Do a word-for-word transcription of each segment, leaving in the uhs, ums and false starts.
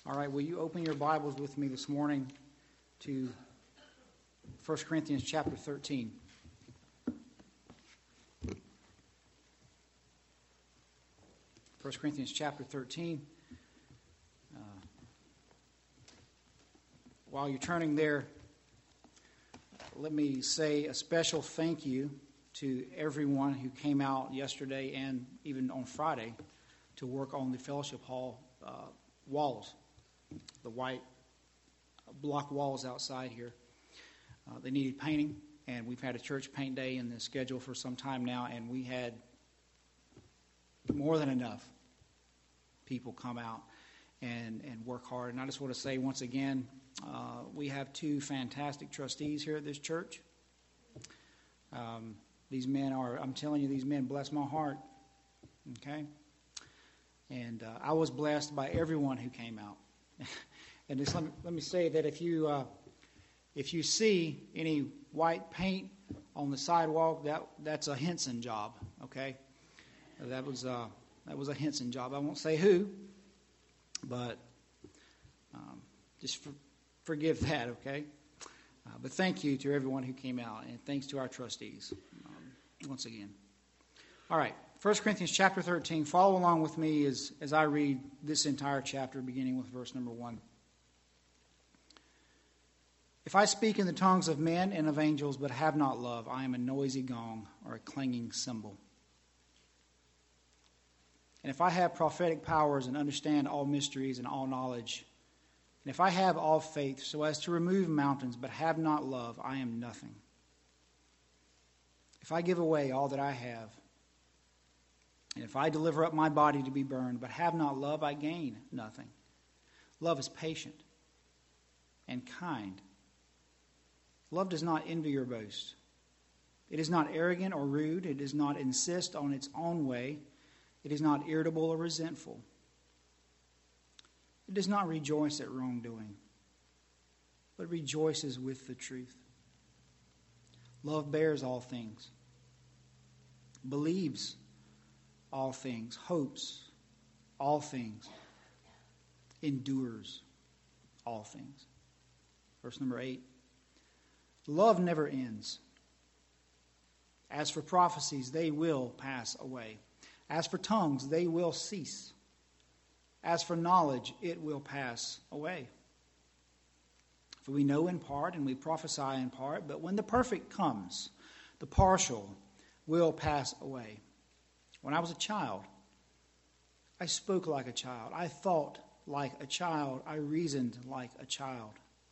All right, will you open your Bibles with me this morning to First Corinthians chapter thirteen. First Corinthians chapter thirteen. Uh, while you're turning there, let me say a special thank you to everyone who came out yesterday and even on Friday to work on the fellowship hall uh, walls, the white block walls outside here. Uh, they needed painting, and we've had a church paint day in the schedule for some time now, and we had more than enough people come out and, and work hard. And I just want to say once again, uh, we have two fantastic trustees here at this church. Um, these men are, I'm telling you, these men bless my heart. Okay? And uh, I was blessed by everyone who came out. And just let me, let me say that if you uh, if you see any white paint on the sidewalk, that that's a Henson job. Okay, that was uh, that was a Henson job. I won't say who, but um, just for, forgive that. Okay, uh, but thank you to everyone who came out, and thanks to our trustees um, once again. All right, First Corinthians chapter thirteen. Follow along with me as as I read this entire chapter, beginning with verse number one. If I speak in the tongues of men and of angels, but have not love, I am a noisy gong or a clanging cymbal. And if I have prophetic powers and understand all mysteries and all knowledge, and if I have all faith so as to remove mountains, but have not love, I am nothing. If I give away all that I have, and if I deliver up my body to be burned, but have not love, I gain nothing. Love is patient and kind. Love does not envy or boast. It is not arrogant or rude. It does not insist on its own way. It is not irritable or resentful. It does not rejoice at wrongdoing, but rejoices with the truth. Love bears all things, believes all things, hopes all things, endures all things. Verse number eight. Love never ends. As for prophecies, they will pass away. As for tongues, they will cease. As for knowledge, it will pass away. For we know in part and we prophesy in part, but when the perfect comes, the partial will pass away. When I was a child, I spoke like a child. I thought like a child. I reasoned like a child.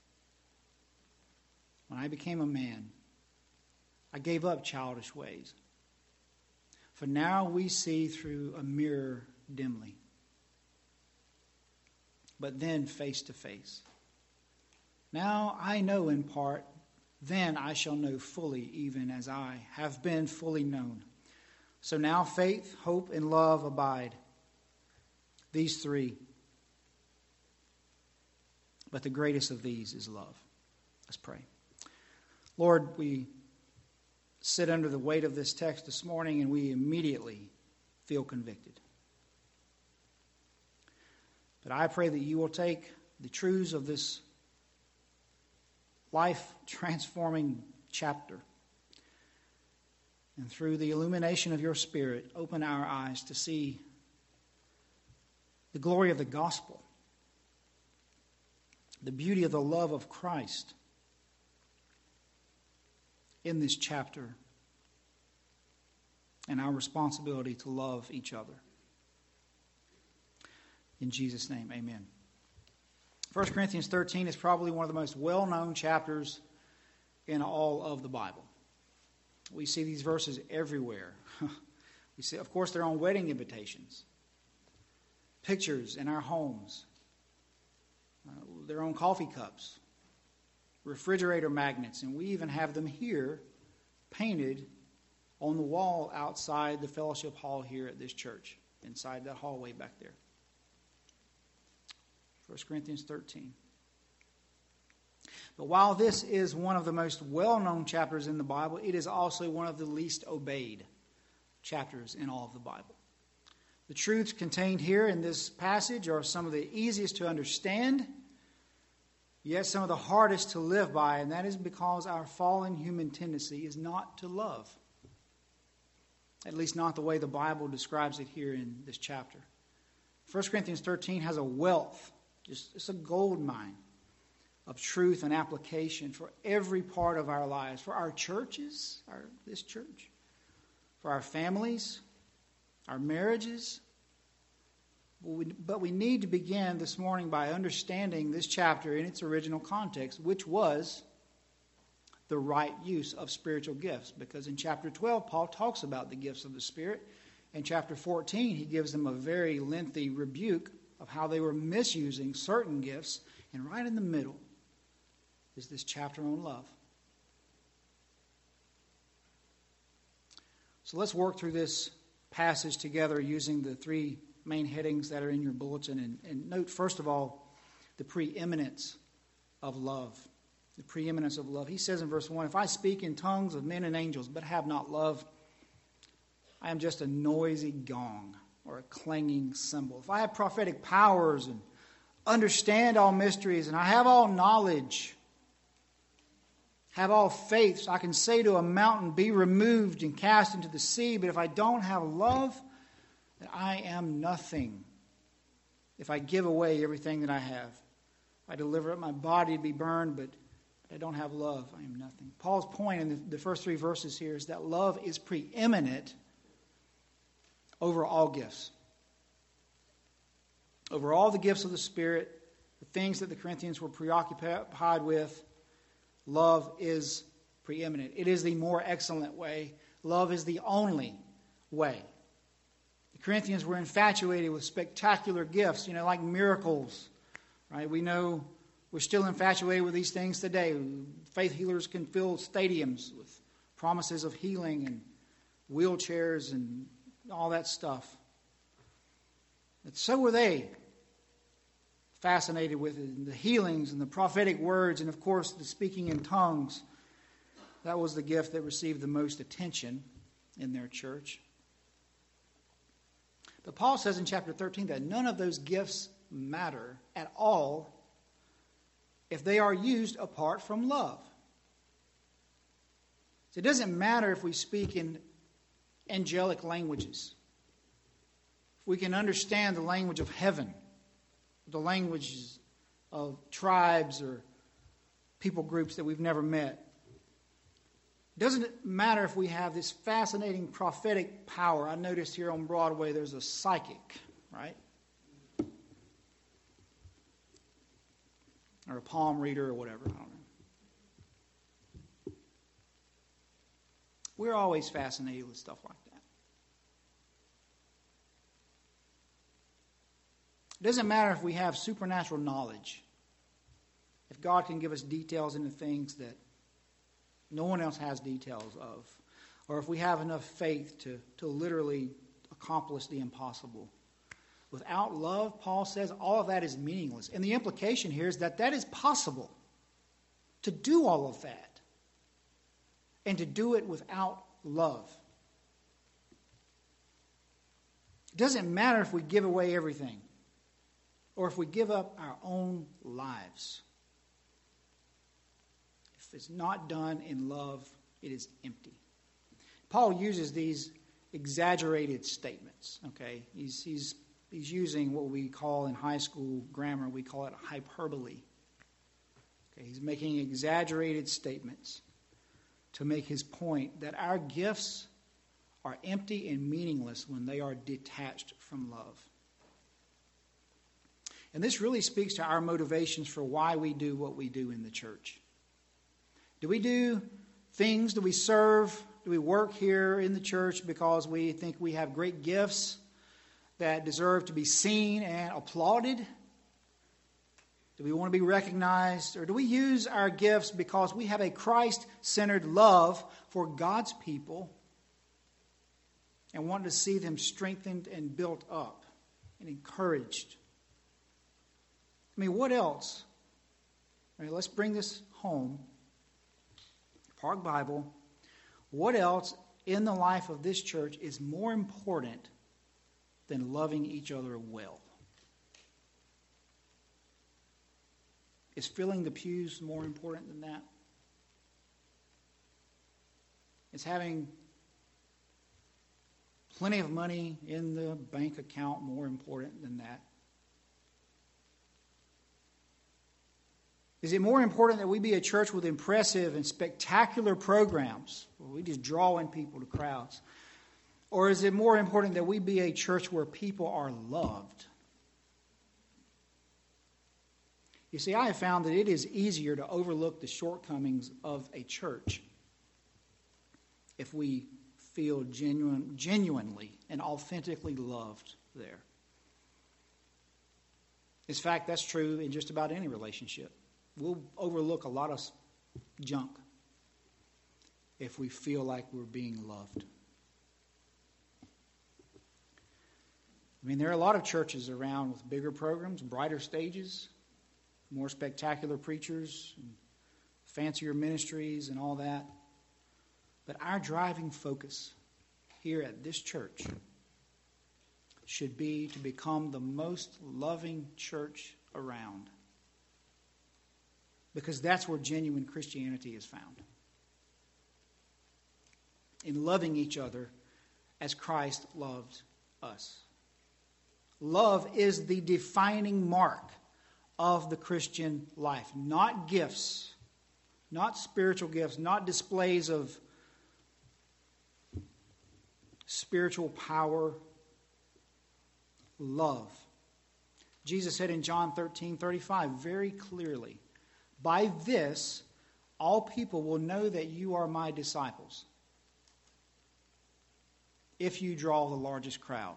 When I became a man, I gave up childish ways. For now we see through a mirror dimly, but then face to face. Now I know in part, then I shall know fully, even as I have been fully known. So now faith, hope, and love abide, these three. But the greatest of these is love. Let's pray. Lord, we sit under the weight of this text this morning and we immediately feel convicted. But I pray that you will take the truths of this life-transforming chapter and through the illumination of your Spirit, open our eyes to see the glory of the gospel, the beauty of the love of Christ in this chapter, and our responsibility to love each other. In Jesus' name, amen. First Corinthians thirteen is probably one of the most well-known chapters in all of the Bible. We see these verses everywhere. We see, of course, they're on wedding invitations, pictures in our homes, uh, they're on coffee cups, refrigerator magnets, and we even have them here painted on the wall outside the fellowship hall here at this church, inside that hallway back there. First Corinthians thirteen. But while this is one of the most well-known chapters in the Bible, it is also one of the least obeyed chapters in all of the Bible. The truths contained here in this passage are some of the easiest to understand, yet some of the hardest to live by, and that is because our fallen human tendency is not to love. At least not the way the Bible describes it here in this chapter. First Corinthians thirteen has a wealth, just it's a gold mine of truth and application for every part of our lives, for our churches, our this church, for our families, our marriages. But we, but we need to begin this morning by understanding this chapter in its original context, which was the right use of spiritual gifts. Because in chapter twelve, Paul talks about the gifts of the Spirit. In chapter fourteen, he gives them a very lengthy rebuke of how they were misusing certain gifts. And right in the middle is this chapter on love. So let's work through this passage together using the three main headings that are in your bulletin. And, and note, first of all, the preeminence of love. The preeminence of love. He says in verse one, if I speak in tongues of men and angels, but have not love, I am just a noisy gong or a clanging cymbal. If I have prophetic powers and understand all mysteries, and I have all knowledge, have all faith, so I can say to a mountain, be removed and cast into the sea, but if I don't have love, then I am nothing. If I give away everything that I have, if I deliver up my body to be burned, but I don't have love, I am nothing. Paul's point in the, the first three verses here is that love is preeminent over all gifts. Over all the gifts of the Spirit, the things that the Corinthians were preoccupied with, love is preeminent. It is the more excellent way. Love is the only way. The Corinthians were infatuated with spectacular gifts, you know, like miracles, right? We know we're still infatuated with these things today. Faith healers can fill stadiums with promises of healing and wheelchairs and all that stuff. But so were they fascinated with the healings and the prophetic words and, of course, the speaking in tongues. That was the gift that received the most attention in their church. But Paul says in chapter thirteen that none of those gifts matter at all if they are used apart from love. So it doesn't matter if we speak in angelic languages. If we can understand the language of heaven, the languages of tribes or people groups that we've never met. It doesn't matter if we have this fascinating prophetic power. I noticed here on Broadway there's a psychic, right? Or a palm reader or whatever. I don't know. We're always fascinated with stuff like that. It doesn't matter if we have supernatural knowledge. If God can give us details into things that no one else has details of. Or if we have enough faith to, to literally accomplish the impossible. Without love, Paul says, all of that is meaningless. And the implication here is that that is possible. To do all of that. And to do it without love. It doesn't matter if we give away everything. Or if we give up our own lives. If it's not done in love, it is empty. Paul uses these exaggerated statements. Okay, he's he's he's using what we call in high school grammar, we call it hyperbole. Okay, he's making exaggerated statements to make his point that our gifts are empty and meaningless when they are detached from love. And this really speaks to our motivations for why we do what we do in the church. Do we do things, do we serve, do we work here in the church because we think we have great gifts that deserve to be seen and applauded? Do we want to be recognized? Or do we use our gifts because we have a Christ-centered love for God's people and want to see them strengthened and built up and encouraged? I mean, what else? All right, let's bring this home. Park Bible. What else in the life of this church is more important than loving each other well? Is filling the pews more important than that? Is having plenty of money in the bank account more important than that? Is it more important that we be a church with impressive and spectacular programs where we just draw in people to crowds? Or is it more important that we be a church where people are loved? You see, I have found that it is easier to overlook the shortcomings of a church if we feel genuine, genuinely and authentically loved there. In fact, that's true in just about any relationship. We'll overlook a lot of junk if we feel like we're being loved. I mean, there are a lot of churches around with bigger programs, brighter stages, more spectacular preachers, and fancier ministries and all that. But our driving focus here at this church should be to become the most loving church around. Because that's where genuine Christianity is found. In loving each other as Christ loved us. Love is the defining mark of the Christian life. Not gifts, not spiritual gifts, not displays of spiritual power. Love. Jesus said in John thirteen thirty-five very clearly, "By this all people will know that you are my disciples, if you draw the largest crowd,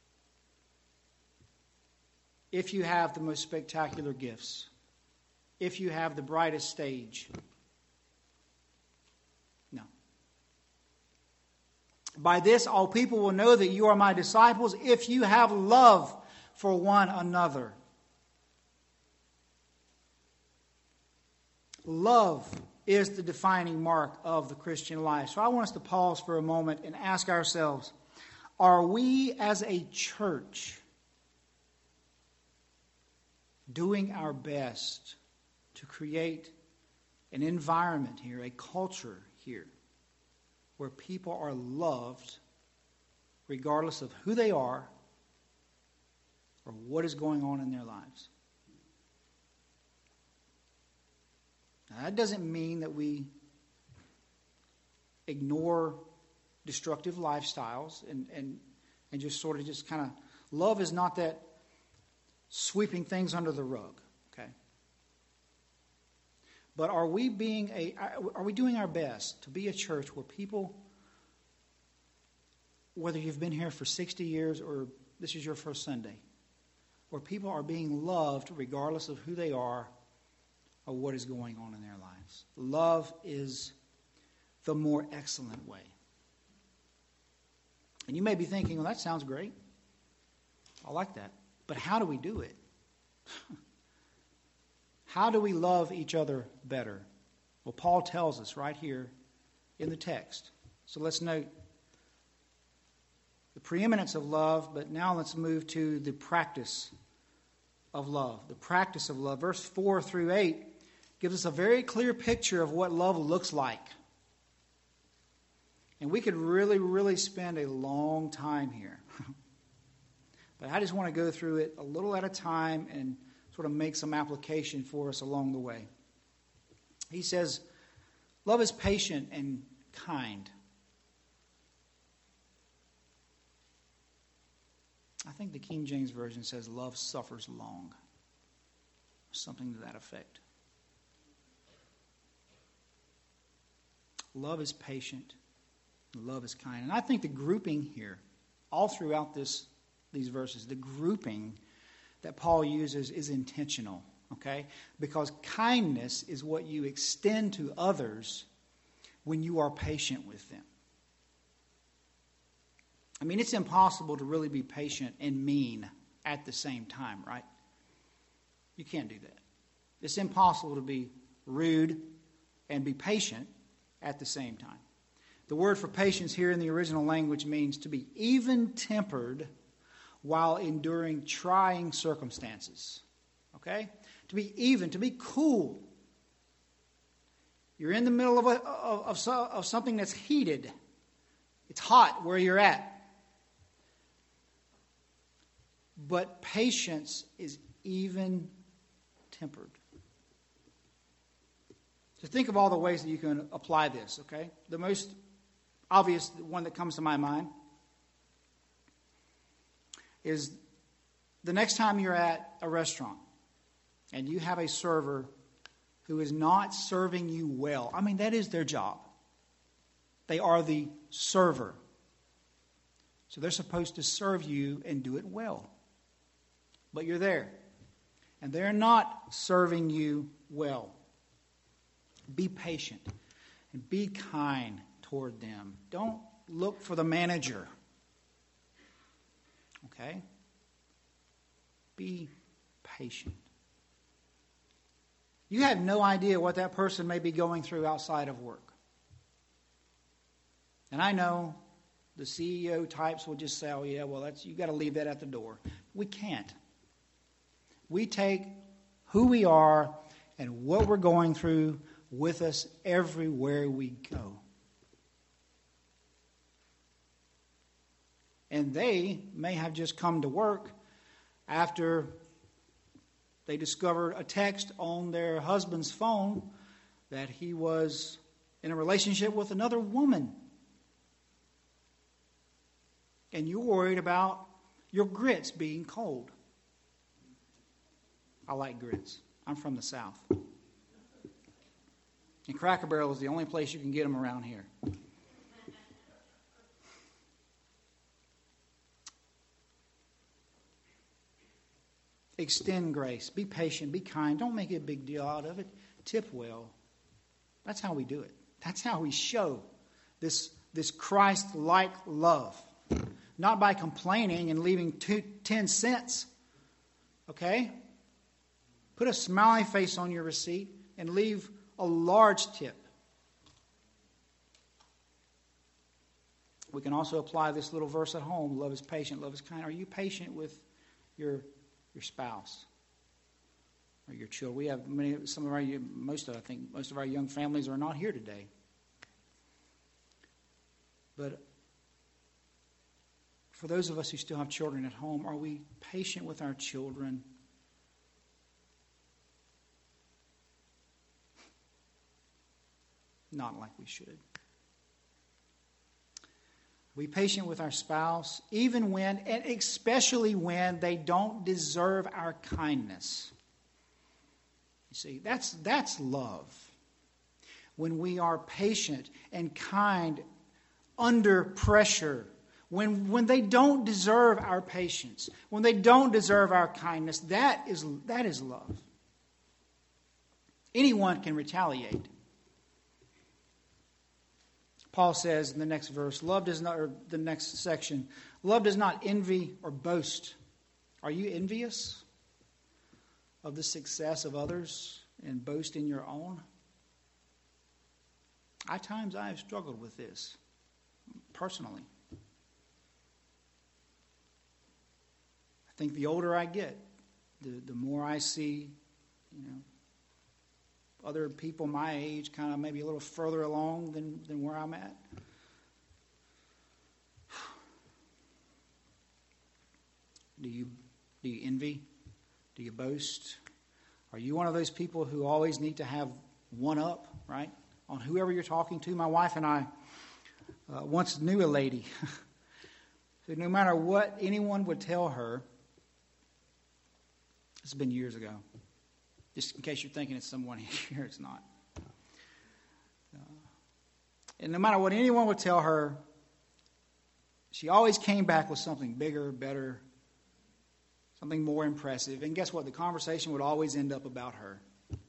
if you have the most spectacular gifts, if you have the brightest stage." No. "By this all people will know that you are my disciples, if you have love for one another." Love is the defining mark of the Christian life. So I want us to pause for a moment and ask ourselves, are we as a church doing our best to create an environment here, a culture here, where people are loved regardless of who they are or what is going on in their lives? Now, that doesn't mean that we ignore destructive lifestyles and, and, and just sort of just kind of... Love is not that sweeping things under the rug, okay? But are we being a are we doing our best to be a church where people, whether you've been here for sixty years or this is your first Sunday, where people are being loved regardless of who they are or what is going on in their lives? Love is the more excellent way. And you may be thinking, well, that sounds great. I like that. But how do we do it? How do we love each other better? Well, Paul tells us right here in the text. So let's note the preeminence of love, but now let's move to the practice of love. The practice of love. Verse four through eight gives us a very clear picture of what love looks like. And we could really, really spend a long time here. But I just want to go through it a little at a time and sort of make some application for us along the way. He says, love is patient and kind. I think the King James Version says love suffers long. Something to that effect. Love is patient. Love is kind. And I think the grouping here, all throughout this these verses, the grouping that Paul uses is intentional, okay? Because kindness is what you extend to others when you are patient with them. I mean, it's impossible to really be patient and mean at the same time, right? You can't do that. It's impossible to be rude and be patient at the same time. The word for patience here in the original language means to be even-tempered while enduring trying circumstances. Okay? To be even, to be cool. You're in the middle of, a, of, of, of something that's heated. It's hot where you're at. But patience is even tempered. So think of all the ways that you can apply this, okay? The most obvious one that comes to my mind is the next time you're at a restaurant and you have a server who is not serving you well. I mean, that is their job. They are the server. So they're supposed to serve you and do it well. But you're there, and they're not serving you well. Be patient and be kind toward them. Don't look for the manager. Okay? Be patient. You have no idea what that person may be going through outside of work. And I know the C E O types will just say, oh yeah, well, that's you got to leave that at the door. We can't. We take who we are and what we're going through with us everywhere we go. And they may have just come to work after they discovered a text on their husband's phone that he was in a relationship with another woman. And you're worried about your grits being cold. I like grits. I'm from the South. And Cracker Barrel is the only place you can get them around here. Extend grace. Be patient. Be kind. Don't make a big deal out of it. Tip well. That's how we do it. That's how we show this, this Christ-like love. Not by complaining and leaving two, ten cents. Okay? Put a smiley face on your receipt and leave a large tip. We can also apply this little verse at home. Love is patient, love is kind. Are you patient with your your spouse or your children? We have many, some of our, most of, I think, most of our young families are not here today. But for those of us who still have children at home, are we patient with our children? Not like we should. Be patient with our spouse, even when, and especially when they don't deserve our kindness. You see, that's, that's love. When we are patient and kind under pressure, when, when they don't deserve our patience, when they don't deserve our kindness, that is, that is love. Anyone can retaliate. Paul says in the next verse, love does not, or the next section, love does not envy or boast. Are you envious of the success of others and boast in your own? At times I have struggled with this personally. I think the older I get, the, the more I see, you know, other people my age kind of maybe a little further along than, than where I'm at. Do you do you envy? Do you boast? Are you one of those people who always need to have one up, right, on whoever you're talking to? My wife and I uh, once knew a lady who no matter what anyone would tell her, this has been years ago, just in case you're thinking it's someone here, it's not. Uh, and no matter what anyone would tell her, she always came back with something bigger, better, something more impressive. And guess what? The conversation would always end up about her.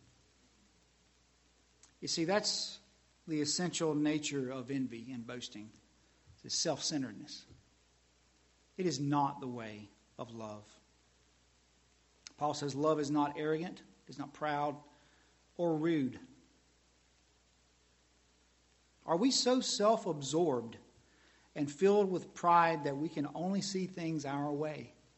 You see, that's the essential nature of envy and boasting. It's self-centeredness. It is not the way of love. Paul says love is not arrogant, is not proud, or rude. Are we so self-absorbed and filled with pride that we can only see things our way?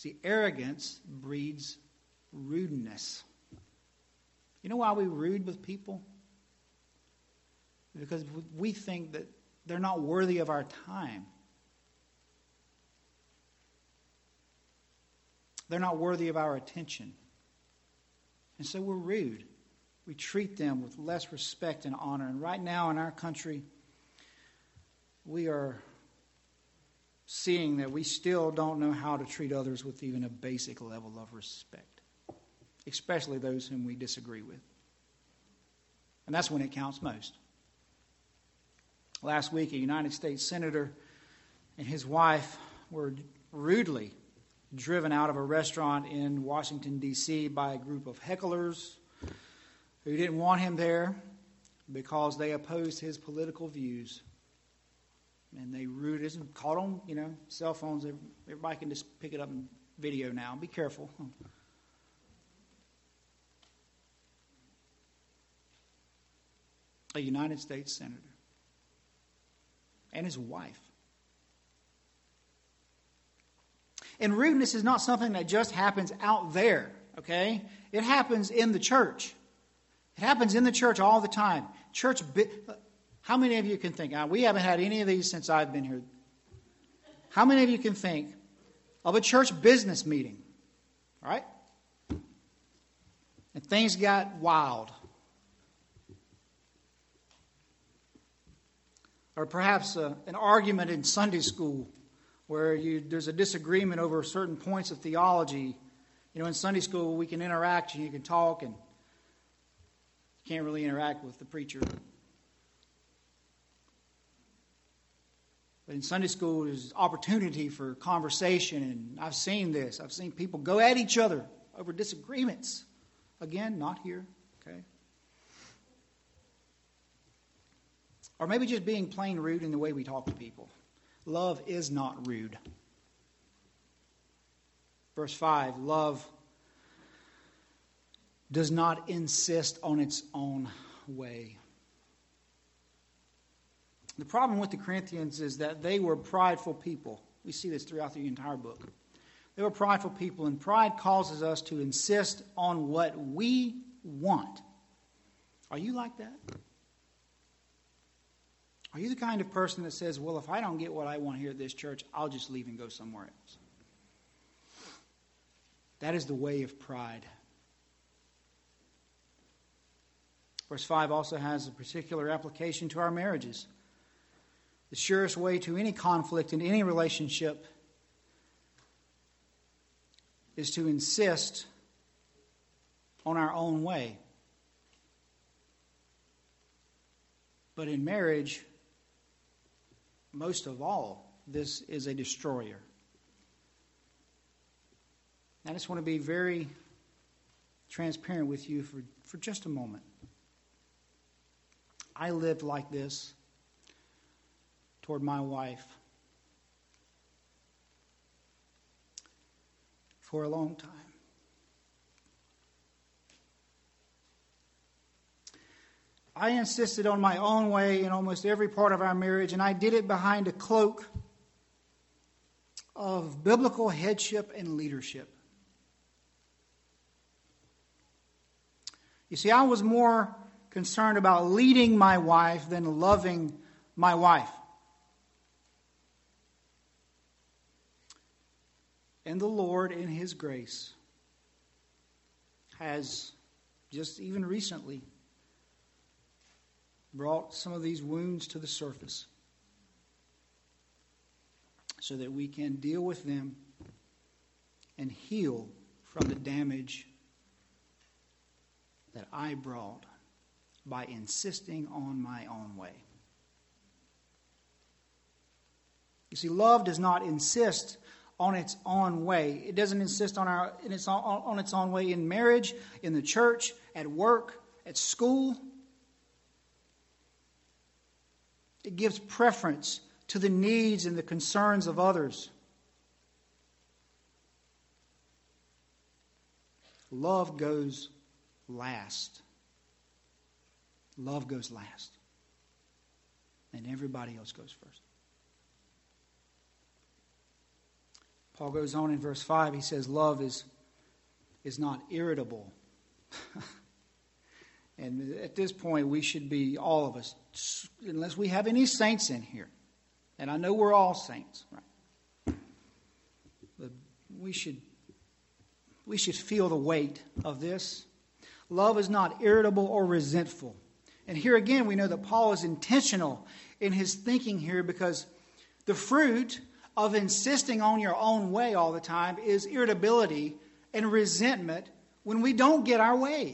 See, arrogance breeds rudeness. You know why we're rude with people? Because we think that they're not worthy of our time. They're not worthy of our attention. And so we're rude. We treat them with less respect and honor. And right now in our country, we are seeing that we still don't know how to treat others with even a basic level of respect, especially those whom we disagree with. And that's when it counts most. Last week, a United States senator and his wife were rudely driven out of a restaurant in Washington, D C by a group of hecklers who didn't want him there because they opposed his political views. And they rude as caught on, you know, cell phones. Everybody can just pick it up and video now. Be careful. A United States senator and his wife. And rudeness is not something that just happens out there, okay? It happens in the church. It happens in the church all the time. Church. How many of you can think, now, we haven't had any of these since I've been here. How many of you can think of a church business meeting, right? And things got wild. Or perhaps a, an argument in Sunday school where you, there's a disagreement over certain points of theology. You know, in Sunday school we can interact and you can talk, and you can't really interact with the preacher. But in Sunday school, there's opportunity for conversation, and I've seen this. I've seen people go at each other over disagreements. Again, not here, okay? Or maybe just being plain rude in the way we talk to people. Love is not rude. Verse five, love does not insist on its own way. The problem with the Corinthians is that they were prideful people. We see this throughout the entire book. They were prideful people, and pride causes us to insist on what we want. Are you like that? Are you the kind of person that says, well, if I don't get what I want here at this church, I'll just leave and go somewhere else? That is the way of pride. Verse five also has a particular application to our marriages. The surest way to any conflict in any relationship is to insist on our own way. But in marriage, most of all, this is a destroyer. I just want to be very transparent with you for, for just a moment. I lived like this toward my wife for a long time. I insisted on my own way in almost every part of our marriage, and I did it behind a cloak of biblical headship and leadership. You see, I was more concerned about leading my wife than loving my wife. And the Lord, in His grace, has just even recently brought some of these wounds to the surface so that we can deal with them and heal from the damage that I brought by insisting on my own way. You see, love does not insist on its own way. It doesn't insist on our in its on, on its own way in marriage, in the church, at work, at school. It gives preference to the needs and the concerns of others. Love goes last. Love goes last. And everybody else goes first. Paul goes on in verse five, he says, love is, is not irritable. And at this point, we should be, all of us, unless we have any saints in here, and I know we're all saints, right? But we should, we should feel the weight of this. Love is not irritable or resentful. And here again, we know that Paul is intentional in his thinking here, because the fruit of insisting on your own way all the time is irritability and resentment when we don't get our way.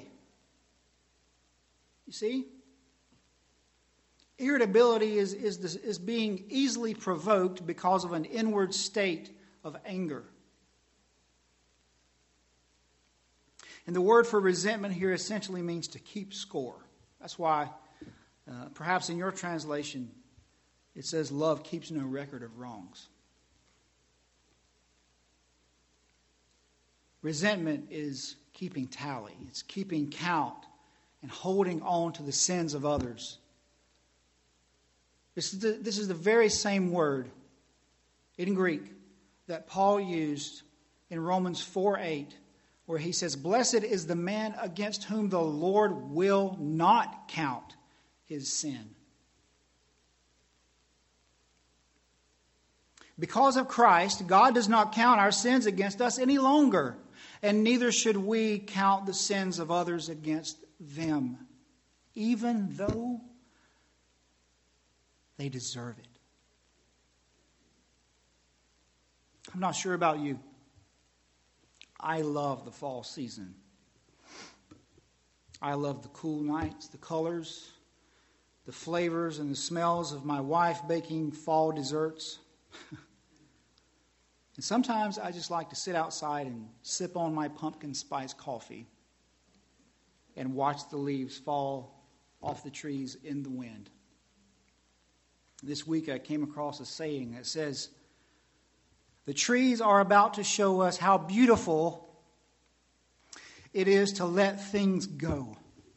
You see? Irritability is, is, this, is being easily provoked because of an inward state of anger. And the word for resentment here essentially means to keep score. That's why, uh, perhaps in your translation, it says love keeps no record of wrongs. Resentment is keeping tally. It's keeping count and holding on to the sins of others. This is the, this is the very same word in Greek that Paul used in Romans four eight, where he says, "Blessed is the man against whom the Lord will not count his sin." Because of Christ, God does not count our sins against us any longer, and neither should we count the sins of others against them, even though they deserve it. I'm not sure about you. I love the fall season. I love the cool nights, the colors, the flavors, and the smells of my wife baking fall desserts. And sometimes I just like to sit outside and sip on my pumpkin spice coffee and watch the leaves fall off the trees in the wind. This week I came across a saying that says, "The trees are about to show us how beautiful it is to let things go."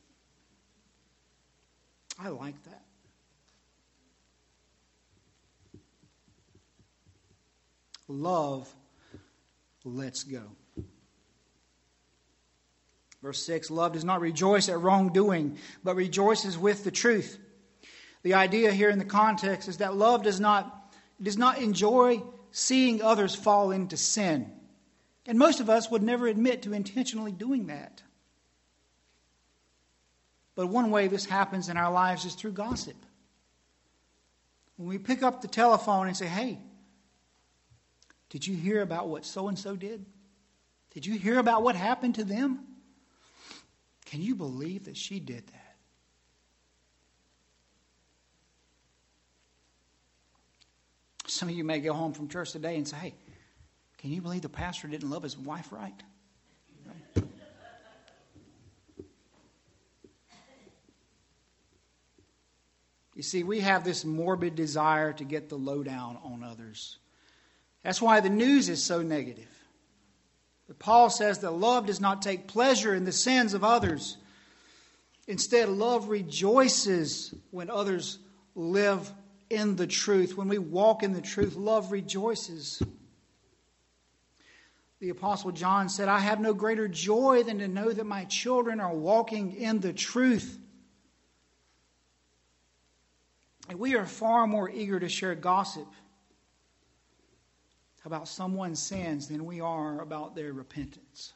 I like that. Love lets go. Verse six, love does not rejoice at wrongdoing, but rejoices with the truth. The idea here in the context is that love does not, does not enjoy seeing others fall into sin. And most of us would never admit to intentionally doing that. But one way this happens in our lives is through gossip. When we pick up the telephone and say, "Hey, did you hear about what so-and-so did? Did you hear about what happened to them? Can you believe that she did that?" Some of you may go home from church today and say, "Hey, can you believe the pastor didn't love his wife right?" Right? You see, we have this morbid desire to get the lowdown on others. That's why the news is so negative. But Paul says that love does not take pleasure in the sins of others. Instead, love rejoices when others live in the truth. When we walk in the truth, love rejoices. The Apostle John said, "I have no greater joy than to know that my children are walking in the truth." And we are far more eager to share gossip about someone's sins than we are about their repentance.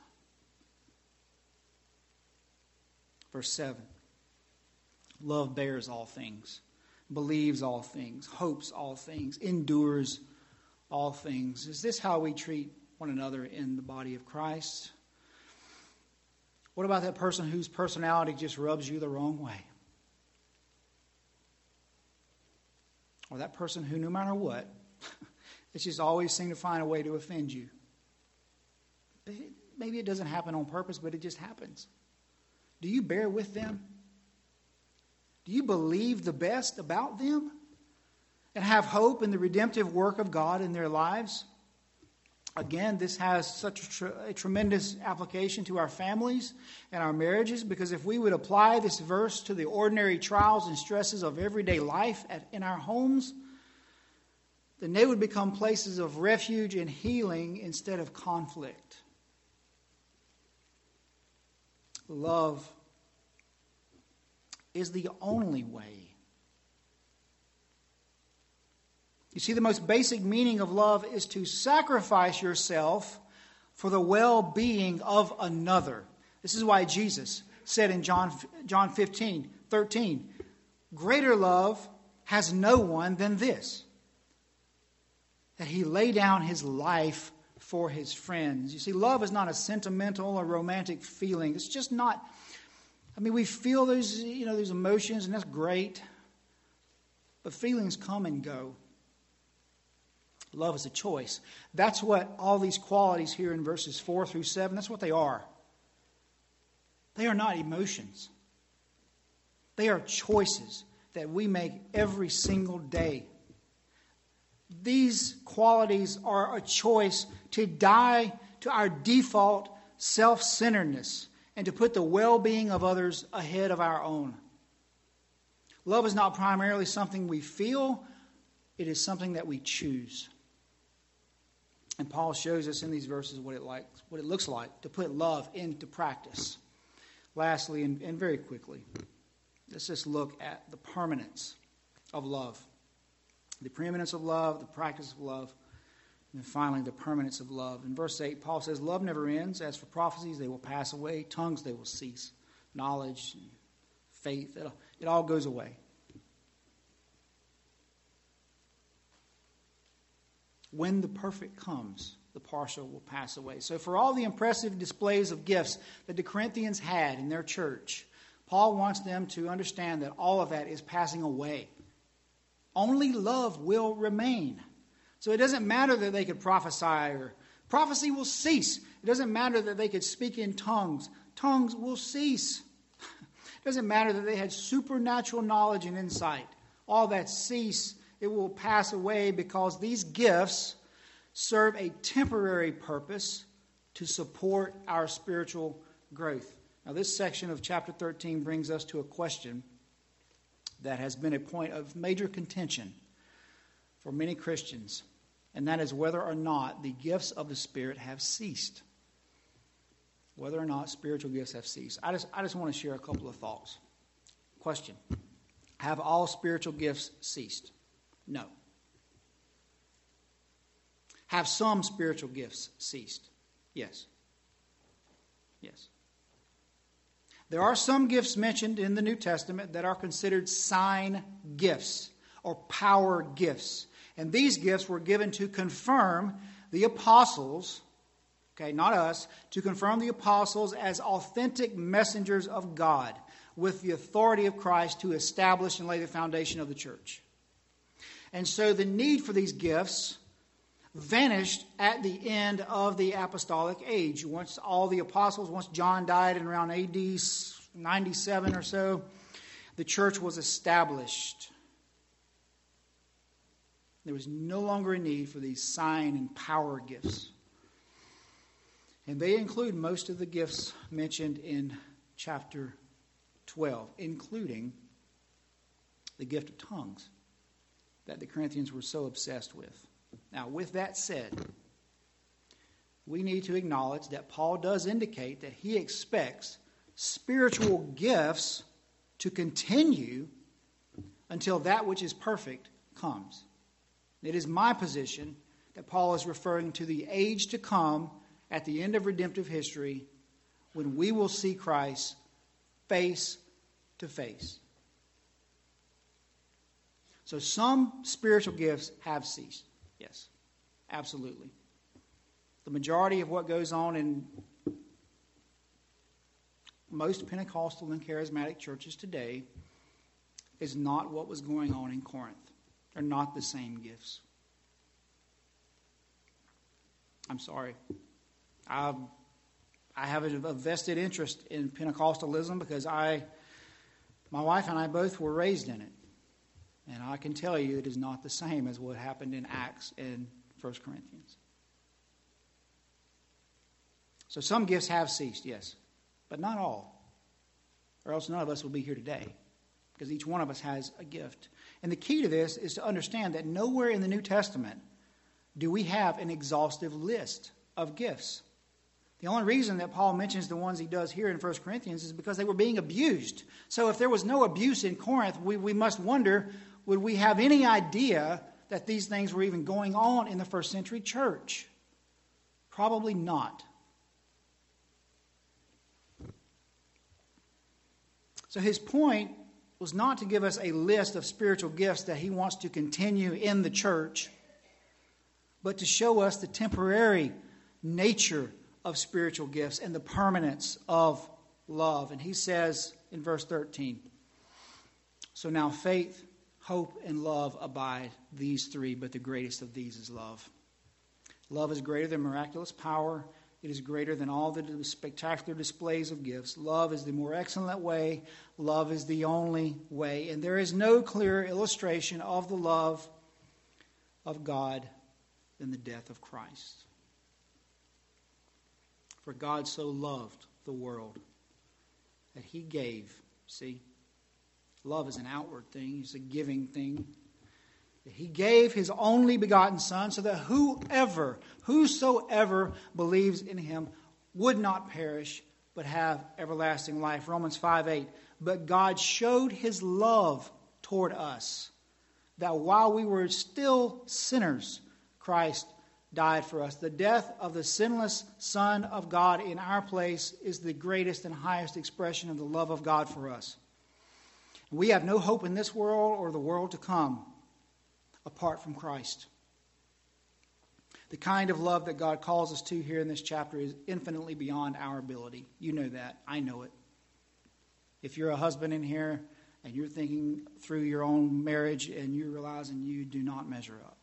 Verse seven. Love bears all things, believes all things, hopes all things, endures all things. Is this how we treat one another in the body of Christ? What about that person whose personality just rubs you the wrong way? Or that person who, no matter what, it's just always seem to find a way to offend you. Maybe it doesn't happen on purpose, but it just happens. Do you bear with them? Do you believe the best about them? And have hope in the redemptive work of God in their lives? Again, this has such a, tr- a tremendous application to our families and our marriages, because if we would apply this verse to the ordinary trials and stresses of everyday life at, in our homes, then they would become places of refuge and healing instead of conflict. Love is the only way. You see, the most basic meaning of love is to sacrifice yourself for the well-being of another. This is why Jesus said in John, John fifteen, thirteen, greater love has no one than this, that he lay down his life for his friends. You see, love is not a sentimental or romantic feeling. It's just not, I mean, we feel those, you know, those emotions, and that's great, but feelings come and go. Love is a choice. That's what all these qualities here in verses four through seven, that's what they are. They are not emotions. They are choices that we make every single day. These qualities are a choice to die to our default self-centeredness and to put the well-being of others ahead of our own. Love is not primarily something we feel. It is something that we choose. And Paul shows us in these verses what it like, what it looks like to put love into practice. Lastly, and, and very quickly, let's just look at the permanence of love. The preeminence of love, the practice of love, and then finally the permanence of love. In verse eight, Paul says, love never ends. As for prophecies, they will pass away. Tongues, they will cease. Knowledge, faith, it, it all goes away. When the perfect comes, the partial will pass away. So for all the impressive displays of gifts that the Corinthians had in their church, Paul wants them to understand that all of that is passing away. Only love will remain. So it doesn't matter that they could prophesy or prophecy will cease. It doesn't matter that they could speak in tongues. Tongues will cease. It doesn't matter that they had supernatural knowledge and insight. All that cease. It will pass away because these gifts serve a temporary purpose to support our spiritual growth. Now, this section of chapter thirteen brings us to a question that has been a point of major contention for many Christians, and that is whether or not the gifts of the Spirit have ceased. Whether or not spiritual gifts have ceased. I just, I just want to share a couple of thoughts. Question. Have all spiritual gifts ceased? No. Have some spiritual gifts ceased? Yes. Yes. There are some gifts mentioned in the New Testament that are considered sign gifts or power gifts. And these gifts were given to confirm the apostles, okay, not us, to confirm the apostles as authentic messengers of God with the authority of Christ to establish and lay the foundation of the church. And so the need for these gifts vanished at the end of the apostolic age. Once all the apostles, once John died in around A D ninety-seven or so, the church was established. There was no longer a need for these sign and power gifts. And they include most of the gifts mentioned in chapter twelve, including the gift of tongues that the Corinthians were so obsessed with. Now, with that said, we need to acknowledge that Paul does indicate that he expects spiritual gifts to continue until that which is perfect comes. It is my position that Paul is referring to the age to come at the end of redemptive history when we will see Christ face to face. So some spiritual gifts have ceased. Yes, absolutely. The majority of what goes on in most Pentecostal and charismatic churches today is not what was going on in Corinth. They're not the same gifts. I'm sorry. I, I have a vested interest in Pentecostalism because I, my wife and I both were raised in it. And I can tell you it is not the same as what happened in Acts and First Corinthians. So some gifts have ceased, yes, but not all. Or else none of us would be here today, because each one of us has a gift. And the key to this is to understand that nowhere in the New Testament do we have an exhaustive list of gifts. The only reason that Paul mentions the ones he does here in First Corinthians is because they were being abused. So if there was no abuse in Corinth, we, we must wonder, would we have any idea that these things were even going on in the first century church? Probably not. So his point was not to give us a list of spiritual gifts that he wants to continue in the church, but to show us the temporary nature of spiritual gifts and the permanence of love. And he says in verse thirteen, so now faith, hope, and love abide, these three, but the greatest of these is love. Love is greater than miraculous power. It is greater than all the spectacular displays of gifts. Love is the more excellent way. Love is the only way. And there is no clearer illustration of the love of God than the death of Christ. For God so loved the world that he gave. See, love is an outward thing. It's a giving thing. That he gave his only begotten Son so that whoever, whosoever believes in him would not perish but have everlasting life. Romans five eight. But God showed his love toward us, that while we were still sinners, Christ died for us. The death of the sinless Son of God in our place is the greatest and highest expression of the love of God for us. We have no hope in this world or the world to come apart from Christ. The kind of love that God calls us to here in this chapter is infinitely beyond our ability. You know that. I know it. If you're a husband in here and you're thinking through your own marriage and you're realizing you do not measure up.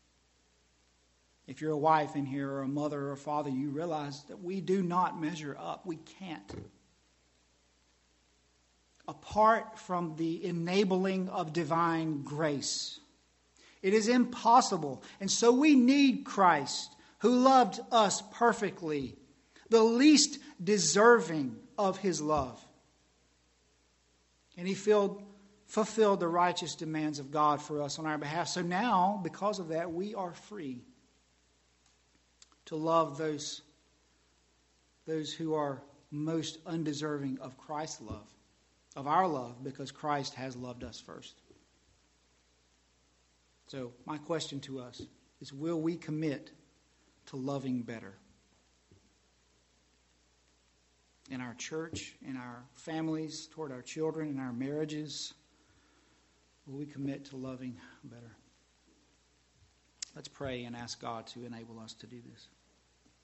If you're a wife in here or a mother or a father, you realize that we do not measure up. We can't. Apart from the enabling of divine grace, it is impossible. And so we need Christ, who loved us perfectly, the least deserving of his love. And he filled, fulfilled the righteous demands of God for us on our behalf. So now, because of that, we are free to love those, those who are most undeserving of Christ's love, of our love, because Christ has loved us first. So my question to us is, will we commit to loving better? In our church, in our families, toward our children, in our marriages, will we commit to loving better? Let's pray and ask God to enable us to do this.